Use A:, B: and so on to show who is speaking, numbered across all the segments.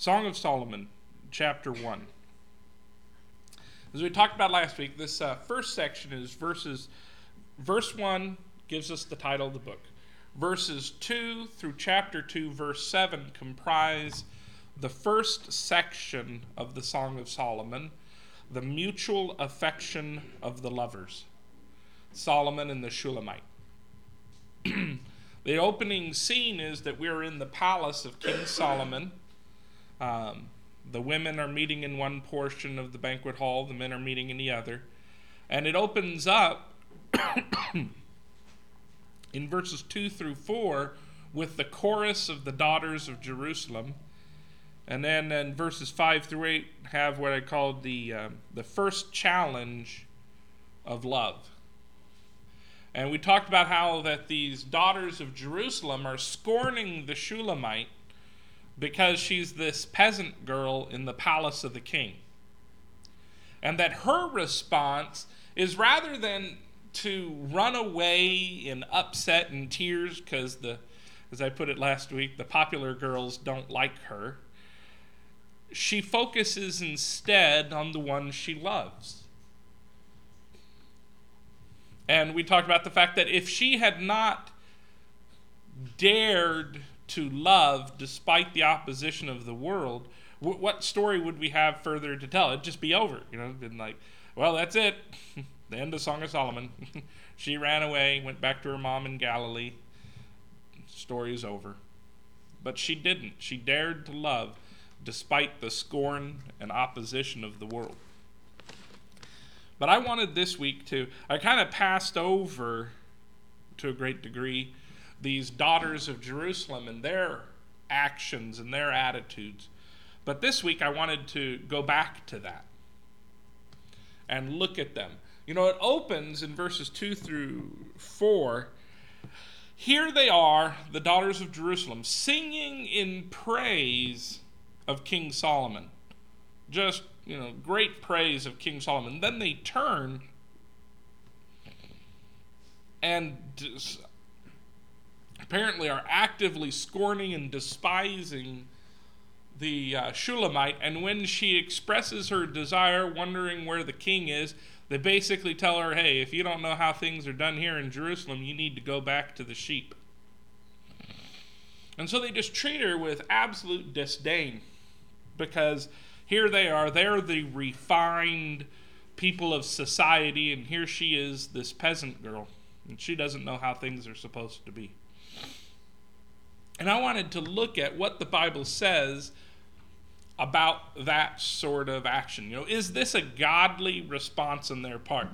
A: Song of Solomon, chapter 1. As we talked about last week, this first section is verse 1 gives us the title of the book. Verses 2 through chapter 2, verse 7 comprise the first section of the Song of Solomon, the mutual affection of the lovers, Solomon and the Shulamite. The opening scene is that we're in the palace of King Solomon. The women are meeting in one portion of the banquet hall, the men are meeting in the other. And it opens up in verses 2 through 4 with the chorus of the daughters of Jerusalem. And then in verses 5 through 8 have what I called the first challenge of love. And we talked about how that these daughters of Jerusalem are scorning the Shulamite because she's this peasant girl in the palace of the king. And that her response is, rather than to run away in upset and tears because as I put it last week, the popular girls don't like her, she focuses instead on the one she loves. And we talked about the fact that if she had not dared to love despite the opposition of the world, what story would we have further to tell? It'd just be over. Been like, well, that's it. The end of Song of Solomon. She ran away, went back to her mom in Galilee. Story is over. But she didn't. She dared to love despite the scorn and opposition of the world. But I wanted this week I kind of passed over, to a great degree, these daughters of Jerusalem and their actions and their attitudes. But this week I wanted to go back to that and look at them. It opens in verses 2 through 4. Here they are, the daughters of Jerusalem, singing in praise of King Solomon. Just, great praise of King Solomon. Then they turn and apparently are actively scorning and despising the Shulamite. And when she expresses her desire, wondering where the king is, they basically tell her, hey, if you don't know how things are done here in Jerusalem, you need to go back to the sheep. And so they just treat her with absolute disdain, because here they are, they're the refined people of society, and here she is, this peasant girl, and she doesn't know how things are supposed to be. And I wanted to look at what the Bible says about that sort of action. Is this a godly response on their part?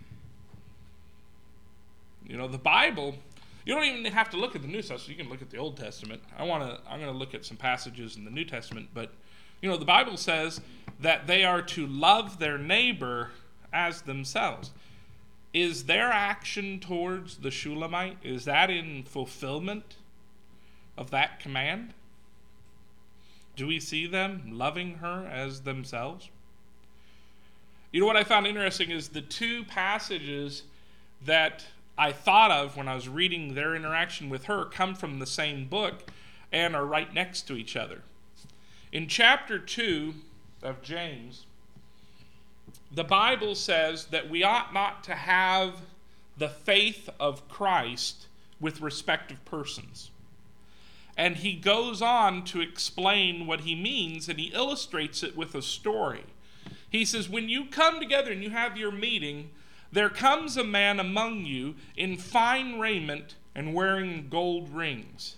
A: The Bible, you don't even have to look at the New Testament. You can look at the Old Testament. I'm going to look at some passages in the New Testament, but the Bible says that they are to love their neighbor as themselves. Is their action towards the Shulamite, is that in fulfillment of that command? Do we see them loving her as themselves? What I found interesting is the two passages that I thought of when I was reading their interaction with her come from the same book and are right next to each other. In chapter 2 of James, the Bible says that we ought not to have the faith of Christ with respect of persons. And he goes on to explain what he means, and he illustrates it with a story. He says, when you come together and you have your meeting, there comes a man among you in fine raiment and wearing gold rings.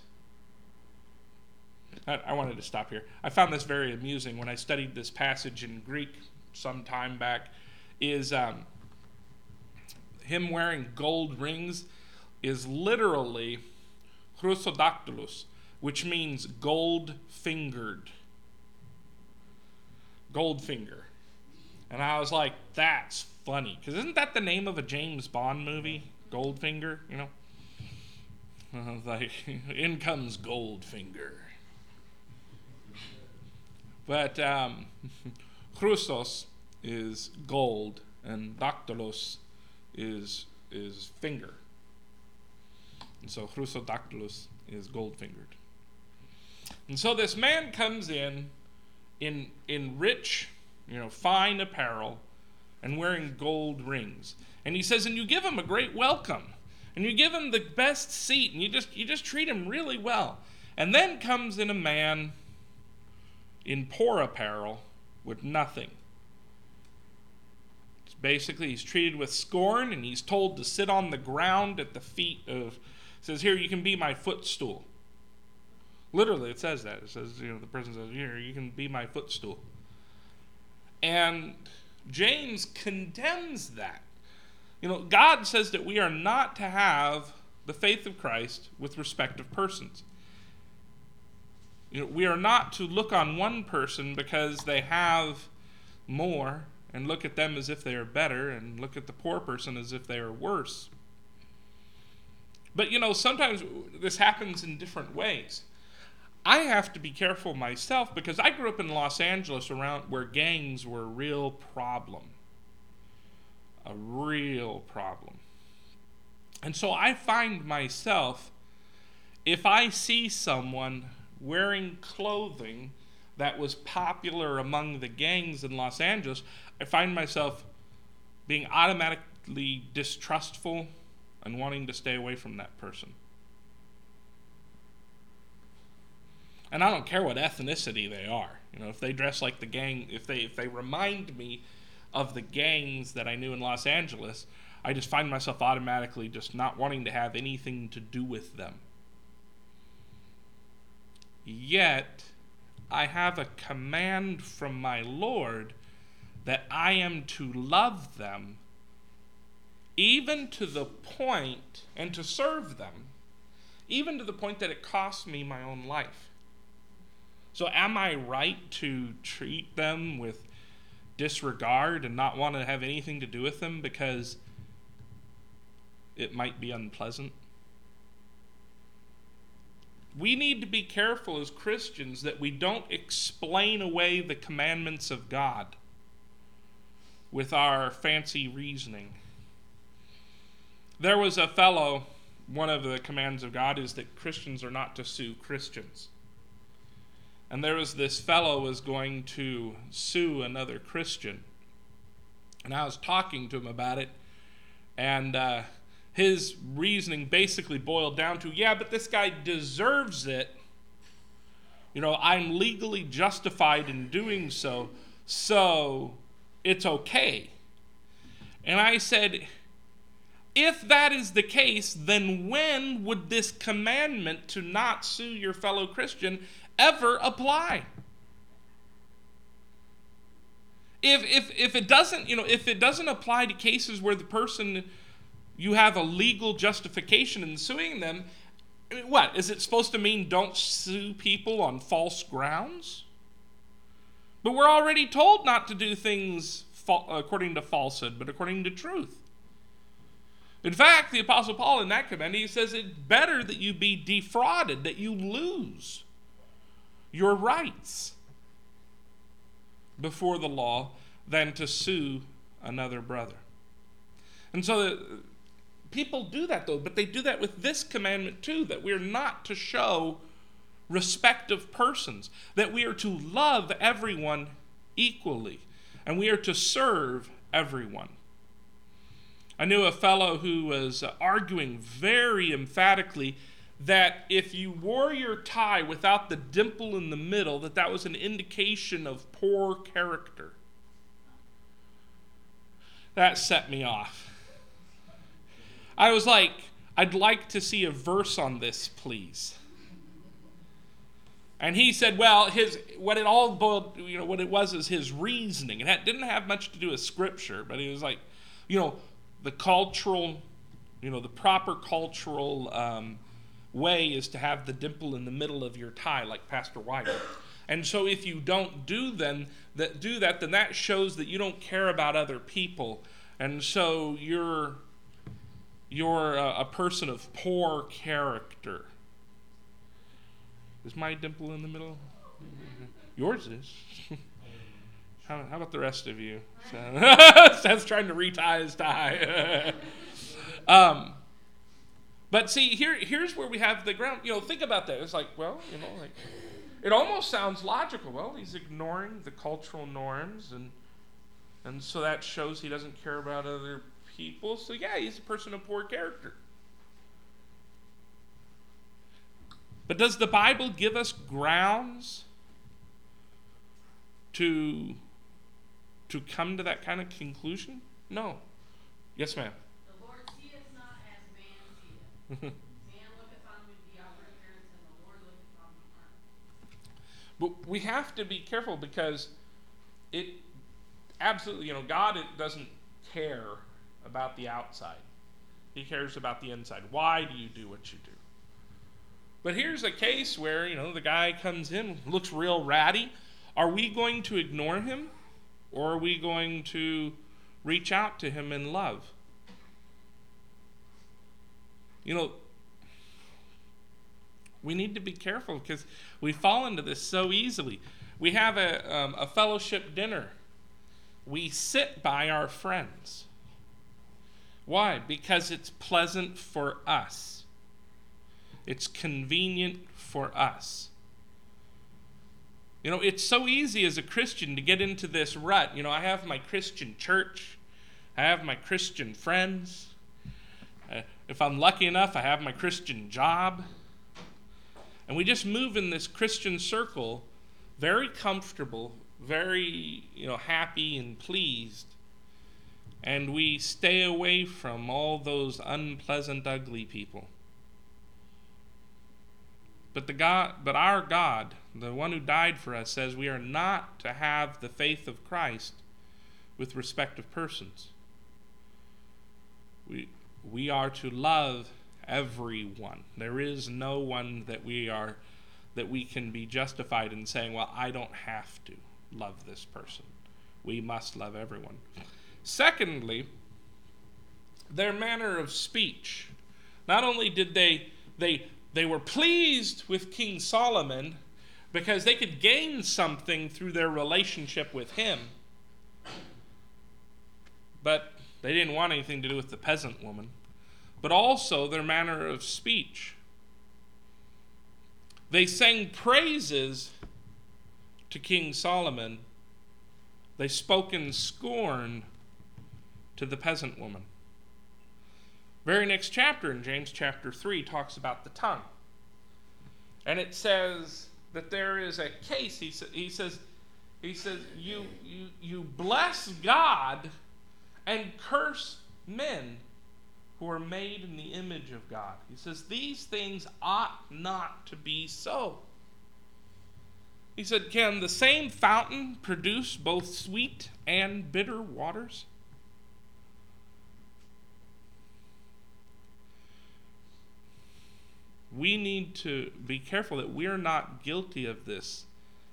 A: I wanted to stop here. I found this very amusing when I studied this passage in Greek some time back. Is him wearing gold rings is literally chrysodactylus, which means gold-fingered. Gold finger. And I was like, that's funny. Because isn't that the name of a James Bond movie? Goldfinger, Like, in comes Goldfinger. But chrysos is gold, and dactylos is finger. And so chrysodactylus is gold-fingered. And so this man comes in in rich, fine apparel, and wearing gold rings. And he says, and you give him a great welcome, and you give him the best seat, and you just treat him really well. And then comes in a man in poor apparel with nothing. Basically, he's treated with scorn, and he's told to sit on the ground at the feet of, says, here, you can be my footstool. Literally, it says that. It says, the person says, here, you can be my footstool. And James condemns that. God says that we are not to have the faith of Christ with respect of persons. We are not to look on one person because they have more and look at them as if they are better, and look at the poor person as if they are worse. But, sometimes this happens in different ways. I have to be careful myself because I grew up in Los Angeles around where gangs were a real problem. A real problem. And so I find myself, if I see someone wearing clothing that was popular among the gangs in Los Angeles, I find myself being automatically distrustful and wanting to stay away from that person. And I don't care what ethnicity they are. If they dress like the gang, if they remind me of the gangs that I knew in Los Angeles, I just find myself automatically just not wanting to have anything to do with them. Yet, I have a command from my Lord that I am to love them, even to the point, and to serve them, even to the point that it costs me my own life. So am I right to treat them with disregard and not want to have anything to do with them because it might be unpleasant? We need to be careful as Christians that we don't explain away the commandments of God with our fancy reasoning. There was a fellow, one of the commands of God is that Christians are not to sue Christians. And there was this fellow was going to sue another Christian. And I was talking to him about it, and his reasoning basically boiled down to, yeah, but this guy deserves it. I'm legally justified in doing so, so it's okay. And I said, if that is the case, then when would this commandment to not sue your fellow Christian ever apply? If it doesn't, if it doesn't apply to cases where the person, you have a legal justification in suing them, what is it supposed to mean? Don't sue people on false grounds? But we're already told not to do things according to falsehood, but according to truth. In fact, the Apostle Paul in that command, he says it's better that you be defrauded, that you lose your rights before the law than to sue another brother. And so people do that though, but they do that with this commandment too, that we're not to show respect of persons, that we are to love everyone equally, and we are to serve everyone. I knew a fellow who was arguing very emphatically that if you wore your tie without the dimple in the middle, that was an indication of poor character. That set me off. I was like, I'd like to see a verse on this, please. And he said, well, what it was is his reasoning. It didn't have much to do with Scripture, but he was like, the cultural, the proper cultural way is to have the dimple in the middle of your tie, like Pastor Wyatt. And so if you don't do that, then that shows that you don't care about other people. And so you're a person of poor character. Is my dimple in the middle? Yours is. How about the rest of you? Seth's trying to retie his tie. But see, here's where we have the ground. Think about that. It's like, well, it almost sounds logical. Well, he's ignoring the cultural norms, and so that shows he doesn't care about other people. So yeah, he's a person of poor character. But does the Bible give us grounds to come to that kind of conclusion? No. Yes, ma'am.
B: The Lord seeth not as man seeth. Man looketh on the outward appearance, and the Lord looketh on the heart.
A: But we have to be careful because it absolutely, God doesn't care about the outside. He cares about the inside. Why do you do what you do? But here's a case where, the guy comes in, looks real ratty. Are we going to ignore him? Or are we going to reach out to him in love? We need to be careful because we fall into this so easily. We have a fellowship dinner. We sit by our friends. Why? Because it's pleasant for us. It's convenient for us. It's so easy as a Christian to get into this rut. I have my Christian church. I have my Christian friends. If I'm lucky enough, I have my Christian job. And we just move in this Christian circle, very comfortable, very, happy and pleased. And we stay away from all those unpleasant, ugly people. But our God, the one who died for us, says we are not to have the faith of Christ with respect of persons. We are to love everyone. There is no one that we can be justified in saying, well, I don't have to love this person. We must love everyone. Secondly, their manner of speech. Not only did they were pleased with King Solomon because they could gain something through their relationship with him, but they didn't want anything to do with the peasant woman. But also their manner of speech. They sang praises to King Solomon. They spoke in scorn to the peasant woman. Very next chapter in James chapter 3 talks about the tongue. And it says that there is a case. He says you bless God and curse men who are made in the image of God. He says these things ought not to be so. He said, can the same fountain produce both sweet and bitter waters? We need to be careful that we're not guilty of this.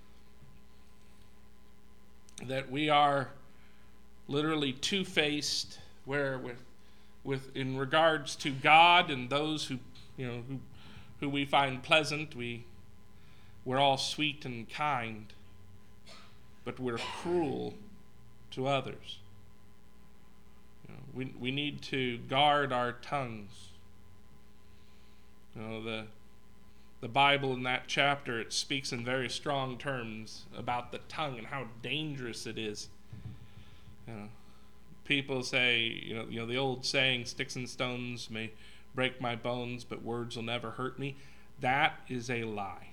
A: That we are literally two-faced, where with in regards to God and those who we find pleasant, we're all sweet and kind, but we're cruel to others. We need to guard our tongues. The Bible in that chapter, it speaks in very strong terms about the tongue and how dangerous it is. People say, the old saying, sticks and stones may break my bones, but words will never hurt me. That is a lie.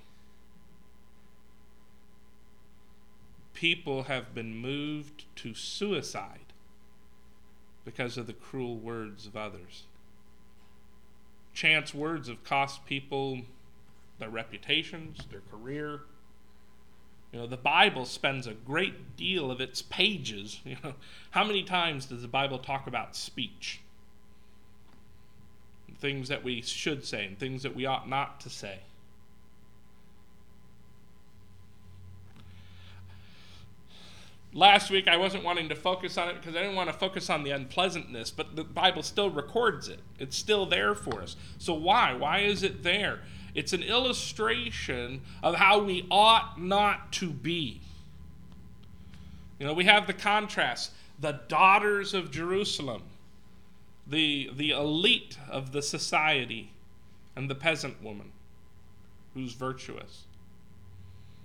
A: People have been moved to suicide because of the cruel words of others. Chance words have cost people their reputations, their career. The Bible spends a great deal of its pages. How many times does the Bible talk about speech? Things that we should say and things that we ought not to say. Last week I wasn't wanting to focus on it because I didn't want to focus on the unpleasantness, but the Bible still records it. It's still there for us. So why? Why is it there? It's an illustration of how we ought not to be. We have the contrast. The daughters of Jerusalem, the elite of the society, and the peasant woman who's virtuous.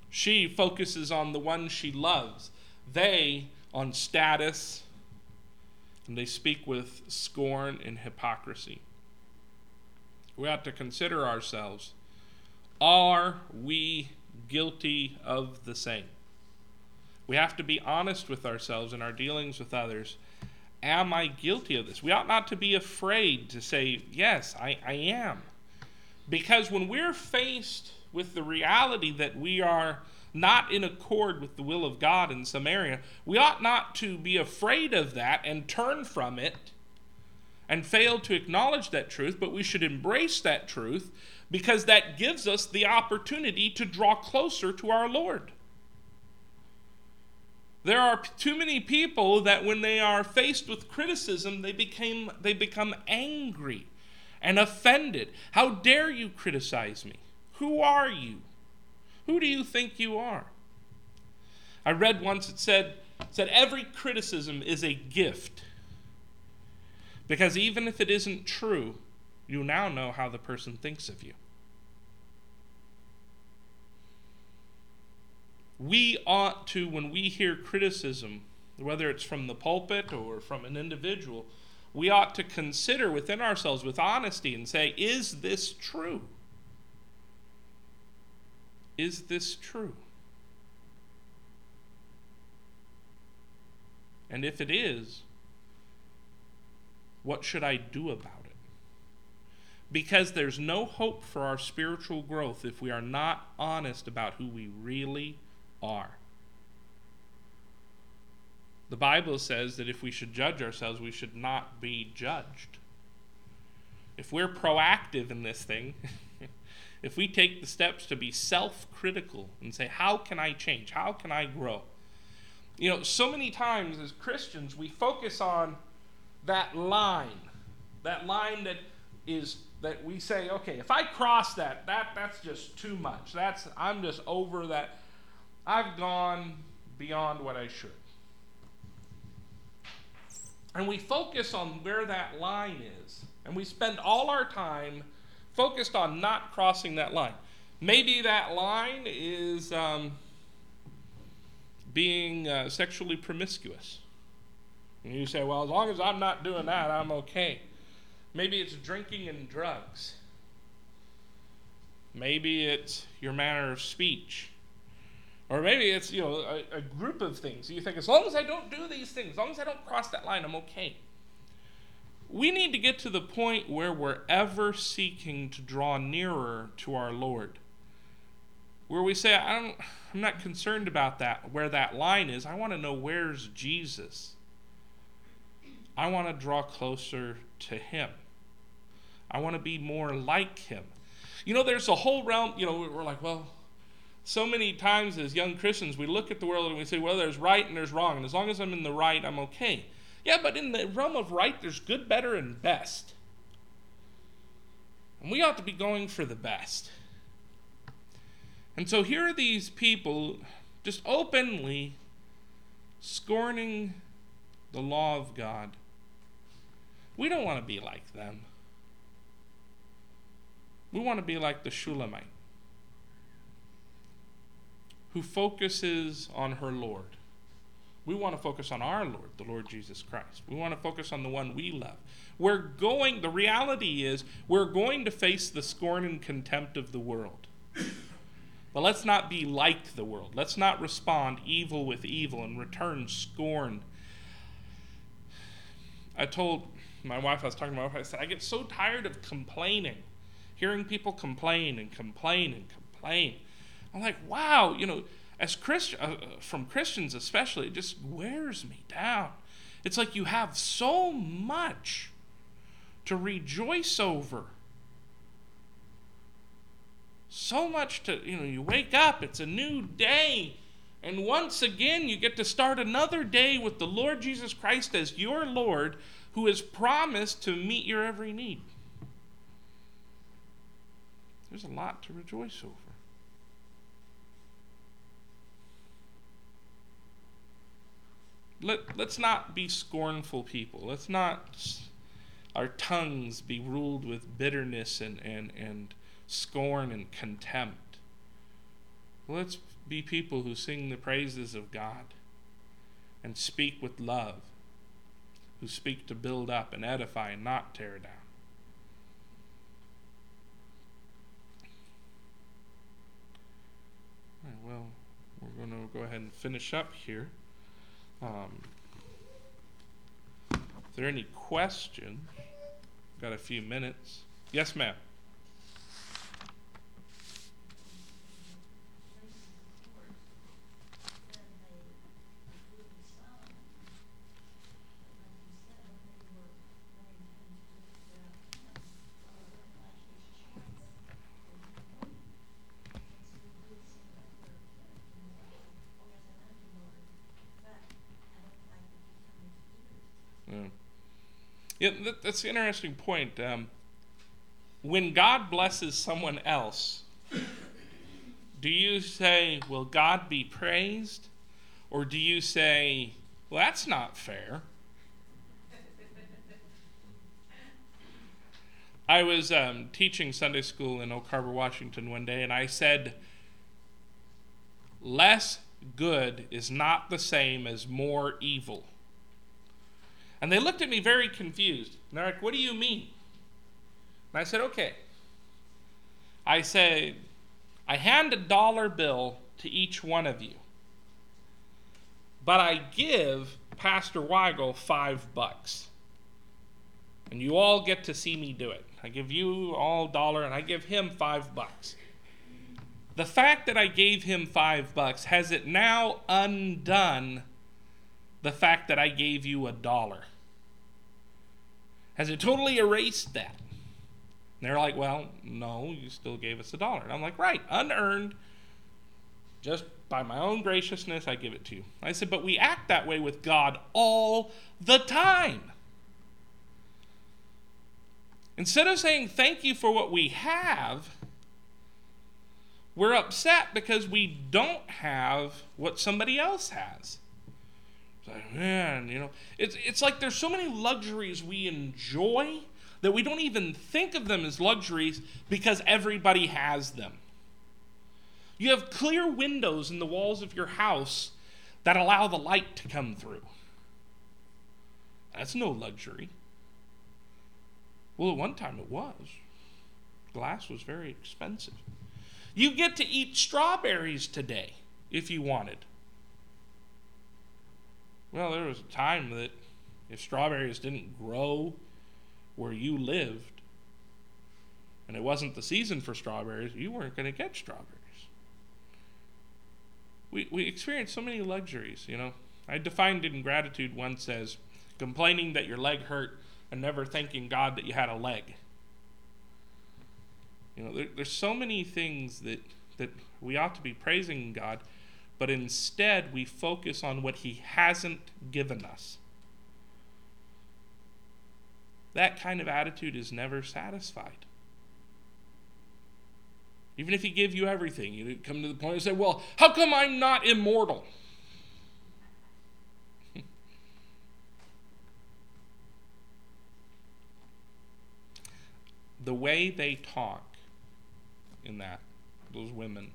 A: She focuses on the one she loves. They on status, and they speak with scorn and hypocrisy. We ought to consider ourselves. Are we guilty of the same? We have to be honest with ourselves in our dealings with others. Am I guilty of this? We ought not to be afraid to say, yes, I am. Because when we're faced with the reality that we are not in accord with the will of God in some area, we ought not to be afraid of that and turn from it and fail to acknowledge that truth, but we should embrace that truth because that gives us the opportunity to draw closer to our Lord. There are too many people that when they are faced with criticism, they become angry and offended. How dare you criticize me? Who are you? Who do you think you are? I read once it said every criticism is a gift. Because even if it isn't true, you now know how the person thinks of you. We ought to, when we hear criticism, whether it's from the pulpit or from an individual, we ought to consider within ourselves with honesty and say, is this true? Is this true? And if it is, what should I do about it? Because there's no hope for our spiritual growth if we are not honest about who we really are. The Bible says that if we should judge ourselves, we should not be judged. If we're proactive in this thing, if we take the steps to be self-critical and say, how can I change? How can I grow? You know, so many times as Christians, we focus on that line that we say, okay, if I cross that's just too much. I'm just over that. I've gone beyond what I should. And we focus on where that line is. And we spend all our time focused on not crossing that line. Maybe that line is being sexually promiscuous. And you say, well, as long as I'm not doing that, I'm okay. Maybe it's drinking and drugs. Maybe it's your manner of speech. Or maybe it's, a group of things. You think, as long as I don't do these things, as long as I don't cross that line, I'm okay. We need to get to the point where we're ever seeking to draw nearer to our Lord. Where we say, I'm not concerned about that, where that line is. I want to know where's Jesus. I want to draw closer to him. I want to be more like him. There's a whole realm, we're like, well, so many times as young Christians, we look at the world and we say, well, there's right and there's wrong. And as long as I'm in the right, I'm okay. Yeah, but in the realm of right, there's good, better, and best. And we ought to be going for the best. And so here are these people just openly scorning the law of God. We don't want to be like them. We want to be like the Shulamite, who focuses on her Lord. We want to focus on our Lord, the Lord Jesus Christ. We want to focus on the one we love. The reality is, we're going to face the scorn and contempt of the world. But let's not be like the world. Let's not respond evil with evil and return scorn. I told my wife, I was talking to my wife, I said, I get so tired of complaining, hearing people complain and complain and complain. I'm like, wow, as from Christians especially, it just wears me down. It's like you have so much to rejoice over. So much you wake up, it's a new day, and once again you get to start another day with the Lord Jesus Christ as your Lord, who has promised to meet your every need. There's a lot to rejoice over. Let's not be scornful people. Let's not our tongues be ruled with bitterness and scorn and contempt. Let's be people who sing the praises of God and speak with love, who speak to build up and edify and not tear down. All right, well, we're going to go ahead and finish up here. If there are any questions, got a few minutes. Yes, ma'am. Yeah, that's an interesting point. When God blesses someone else, do you say, "Will God be praised?" Or do you say, "Well, that's not fair"? I was teaching Sunday school in Oak Harbor, Washington one day, and I said, "Less good is not the same as more evil." And they looked at me very confused. And they're like, "What do you mean?" And I said, "Okay." I said, "I hand a dollar bill to each one of you. But I give Pastor Weigel $5. And you all get to see me do it. I give you all $1 and I give him $5. The fact that I gave him $5, has it now undone the fact that I gave you $1? Has it totally erased that?" And they're like, "Well, no, you still gave us $1. And I'm like, "Right, unearned. Just by my own graciousness, I give it to you." I said, "But we act that way with God all the time. Instead of saying thank you for what we have, we're upset because we don't have what somebody else has." Like, man, it's like there's so many luxuries we enjoy that we don't even think of them as luxuries because everybody has them. You have clear windows in the walls of your house that allow the light to come through. That's no luxury. Well, at one time it was. Glass was very expensive. You get to eat strawberries today if you wanted. Well, there was a time that if strawberries didn't grow where you lived, and it wasn't the season for strawberries, you weren't going to get strawberries. We experience so many luxuries, I defined ingratitude once as complaining that your leg hurt and never thanking God that you had a leg. There's so many things that we ought to be praising God, but instead we focus on what he hasn't given us. That kind of attitude is never satisfied. Even if he gave you everything, you come to the point and say, "Well, how come I'm not immortal?" The way they talk in those women,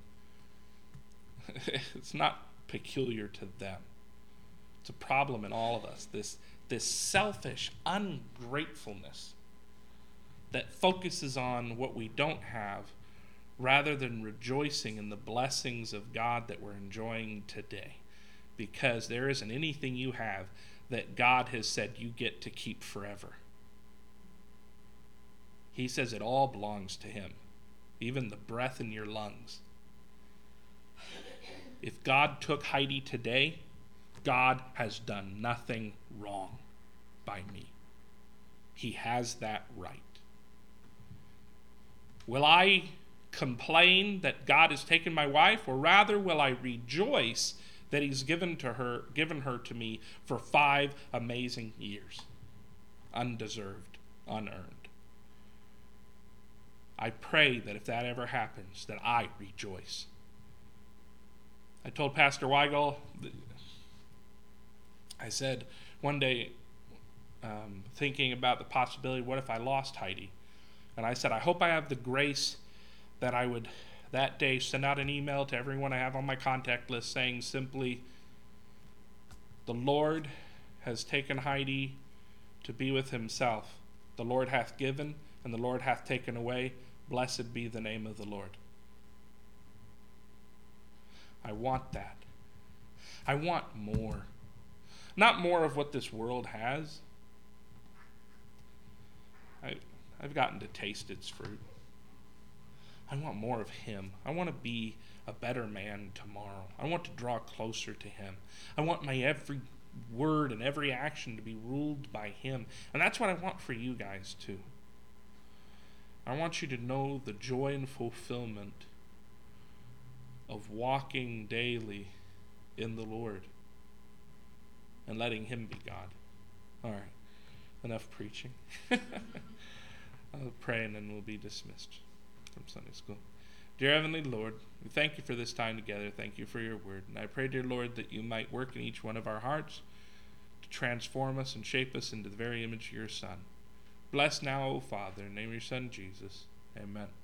A: it's not peculiar to them. It's a problem in all of us. This selfish ungratefulness that focuses on what we don't have rather than rejoicing in the blessings of God that we're enjoying today. Because there isn't anything you have that God has said you get to keep forever. He says it all belongs to him, even the breath in your lungs. If God took Heidi today, God has done nothing wrong by me. He has that right. Will I complain that God has taken my wife, or rather will I rejoice that he's given her to me for 5 amazing years, undeserved, unearned? I pray that if that ever happens, that I rejoice. I told Pastor Weigel, I said one day, thinking about the possibility, what if I lost Heidi? And I said, I hope I have the grace that that day send out an email to everyone I have on my contact list saying simply, the Lord has taken Heidi to be with himself. The Lord hath given, and the Lord hath taken away. Blessed be the name of the Lord. I want that. I want more. Not more of what this world has. I've gotten to taste its fruit. I want more of him. I want to be a better man tomorrow. I want to draw closer to him. I want my every word and every action to be ruled by him. And that's what I want for you guys too. I want you to know the joy and fulfillment of walking daily in the Lord and letting him be God. All right, enough preaching. I'll pray and then we'll be dismissed from Sunday school. Dear Heavenly Lord, we thank you for this time together. Thank you for your word. And I pray, dear Lord, that you might work in each one of our hearts to transform us and shape us into the very image of your Son. Bless now, O Father, in the name of your Son, Jesus. Amen.